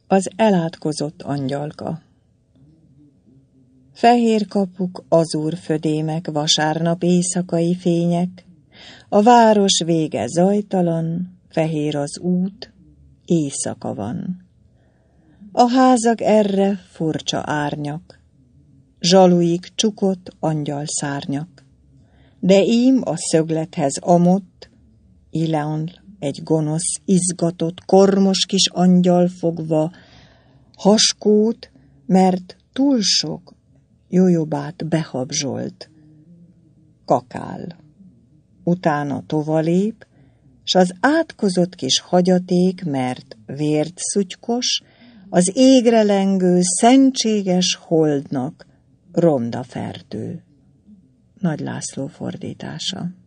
Az elátkozott angyalka. Fehér kapuk, azúr födémek, vasárnap éjszakai fények, a város vége zajtalan, fehér az út, éjszaka van. A házak erre furcsa árnyak, zsaluik csukott angyalszárnyak, de ím a szöglethez amott, Ileon egy gonosz, izgatott, kormos kis angyal fogva, haskót, mert túl sok jojobát behabzsolt, kakál. Utána tovalép, s az átkozott kis hagyaték, mert vért szutykos, az égre lengő, szentséges holdnak ronda fertő. Nagy László fordítása.